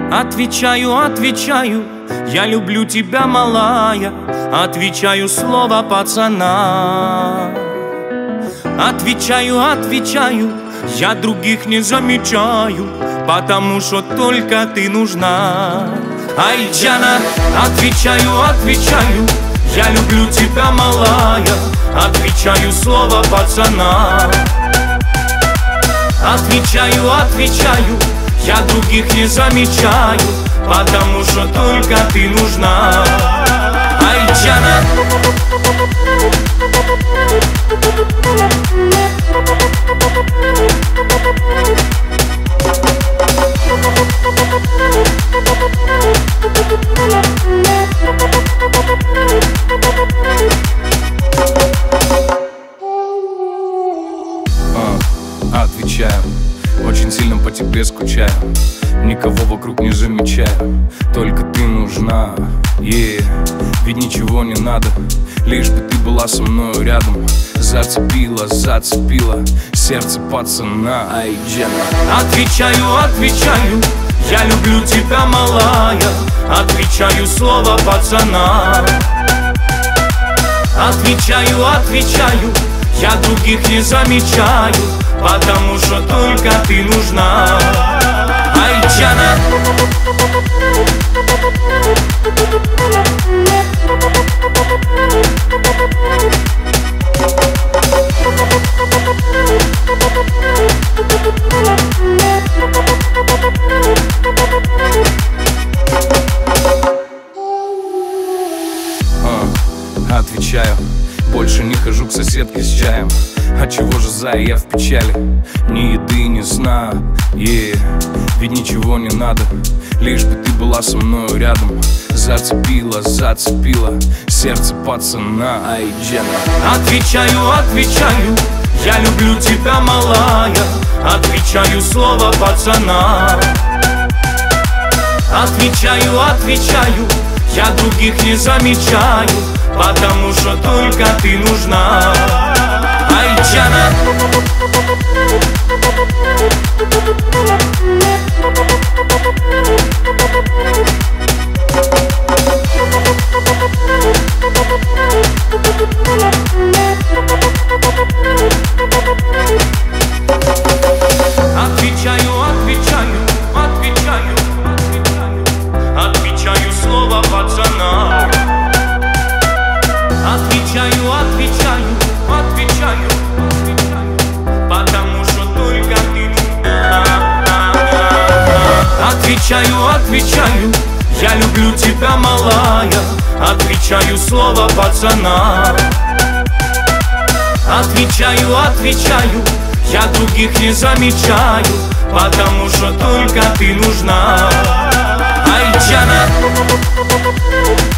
Отвечаю, отвечаю, я люблю тебя, малая. Отвечаю слово пацана. Отвечаю, отвечаю, я других не замечаю, потому что только ты нужна. Ай, Джана, отвечаю, отвечаю, я люблю тебя, малая. Отвечаю слово пацана. Отвечаю, отвечаю, я других не замечаю, потому что только ты нужна. Ай, Джана. Отвечаю, очень сильно по тебе скучаю, никого вокруг не замечаю, только ты нужна, ведь ничего не надо, лишь бы ты была со мною рядом. Зацепила, зацепила сердце пацана. Ай, Джана. Отвечаю, отвечаю, я люблю тебя, малая. Отвечаю слово пацана. Отвечаю, отвечаю, я других не замечаю, потому что только ты нужна. Ай, Джана. Отвечаю, больше не хожу к соседке с чаем. А чего же, зая, я в печали? Ни еды, ни сна, ведь ничего не надо, лишь бы ты была со мною рядом. Зацепила, зацепила сердце пацана. Ай, Джана. Отвечаю, отвечаю, я люблю тебя, малая. Отвечаю слово пацана. Отвечаю, отвечаю, я других не замечаю, потому что только ты нужна. Ай, Джана. Отвечаю, отвечаю, отвечаю, отвечаю слово пацана. Отвечаю, отвечаю, отвечаю, потому что только ты нужна. Отвечаю, отвечаю, я люблю тебя, малая. Отвечаю слово пацана. Отвечаю, отвечаю, я других не замечаю, потому что только ты нужна. Ай, Джана.